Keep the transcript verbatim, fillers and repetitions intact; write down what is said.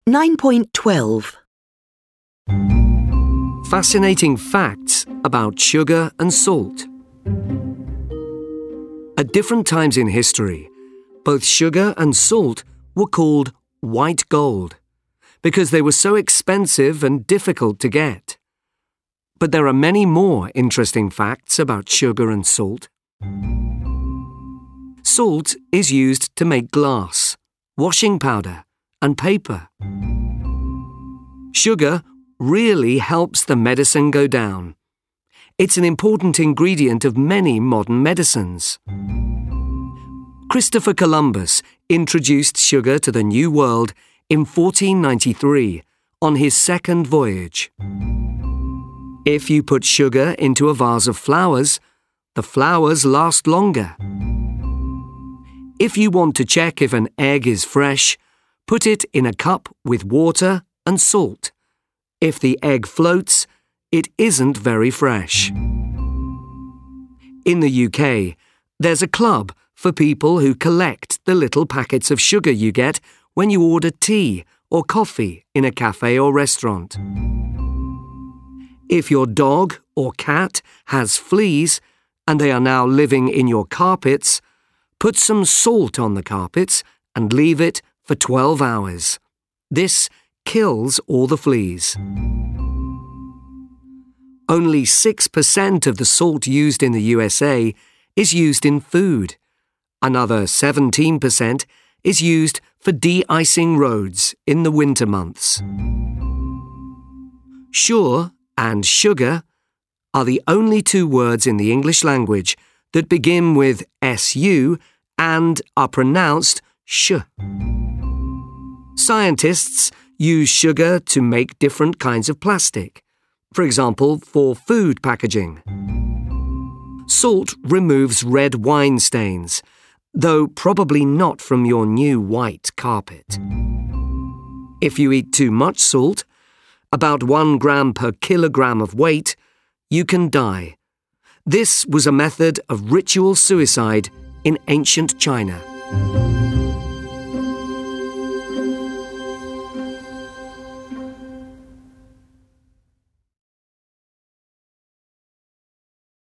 nine point twelve. Fascinating facts about sugar and salt. At different times in history, both sugar and salt were called white gold because they were so expensive and difficult to get. But there are many more interesting facts about sugar and salt. Salt is used to make glass, washing powder, and paper. Sugar really helps the medicine go down. It's an important ingredient of many modern medicines. Christopher Columbus introduced sugar to the New World in fourteen ninety-three on his second voyage. If you put sugar into a vase of flowers, the flowers last longer. If you want to check if an egg is fresh, put it in a cup with water and salt. If the egg floats, it isn't very fresh. In the U K, there's a club for people who collect the little packets of sugar you get when you order tea or coffee in a cafe or restaurant. If your dog or cat has fleas and they are now living in your carpets, put some salt on the carpets and leave it for twelve hours. This kills all the fleas. Only six percent of the salt used in the U S A is used in food. Another seventeen percent is used for de-icing roads in the winter months. Sure and sugar are the only two words in the English language that begin with S U and are pronounced sh. Scientists use sugar to make different kinds of plastic, for example, for food packaging. Salt removes red wine stains, though probably not from your new white carpet. If you eat too much salt, about one gram per kilogram of weight, you can die. This was a method of ritual suicide in ancient China.